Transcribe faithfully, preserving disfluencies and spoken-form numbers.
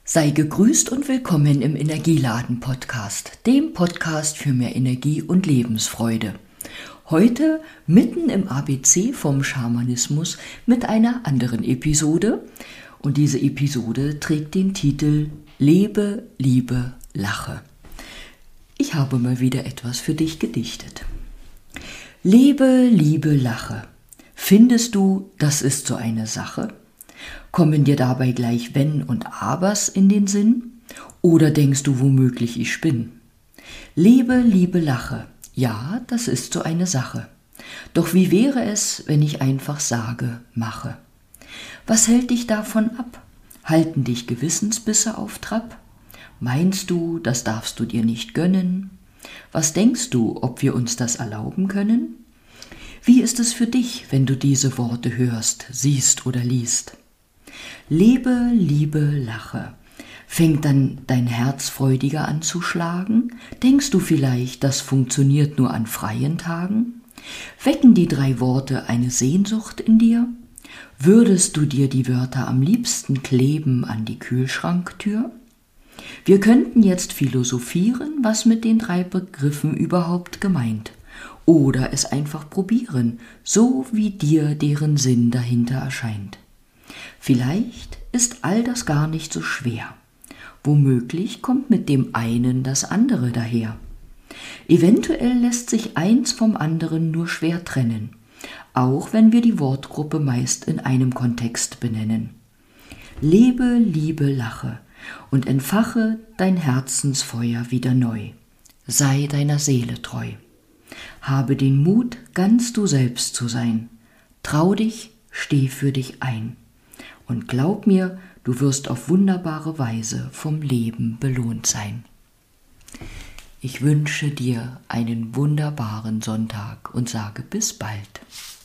Sei gegrüßt und willkommen im Energieladen-Podcast, dem Podcast für mehr Energie und Lebensfreude. Heute mitten im A B C vom Schamanismus mit einer anderen Episode. Und diese Episode trägt den Titel Lebe, Liebe, Lache. Ich habe mal wieder etwas für dich gedichtet. Lebe, Liebe, Lache. Findest du, das ist so eine Sache? Kommen dir dabei gleich Wenn und Abers in den Sinn? Oder denkst du womöglich, ich spinn? Lebe, Liebe, Lache. Ja, das ist so eine Sache. Doch wie wäre es, wenn ich einfach sage, mache? Was hält dich davon ab? Halten dich Gewissensbisse auf Trab? Meinst du, das darfst du dir nicht gönnen? Was denkst du, ob wir uns das erlauben können? Wie ist es für dich, wenn du diese Worte hörst, siehst oder liest? Lebe, Liebe, Lache. Fängt dann dein Herz freudiger an zu schlagen? Denkst du vielleicht, das funktioniert nur an freien Tagen? Wecken die drei Worte eine Sehnsucht in dir? Würdest du dir die Wörter am liebsten kleben an die Kühlschranktür? Wir könnten jetzt philosophieren, was mit den drei Begriffen überhaupt gemeint. Oder es einfach probieren, so wie dir deren Sinn dahinter erscheint. Vielleicht ist all das gar nicht so schwer. Womöglich kommt mit dem einen das andere daher. Eventuell lässt sich eins vom anderen nur schwer trennen, auch wenn wir die Wortgruppe meist in einem Kontext benennen. Lebe, Liebe, Lache und entfache dein Herzensfeuer wieder neu. Sei deiner Seele treu. Habe den Mut, ganz du selbst zu sein. Trau dich, steh für dich ein. Und glaub mir, du wirst auf wunderbare Weise vom Leben belohnt sein. Ich wünsche dir einen wunderbaren Sonntag und sage bis bald.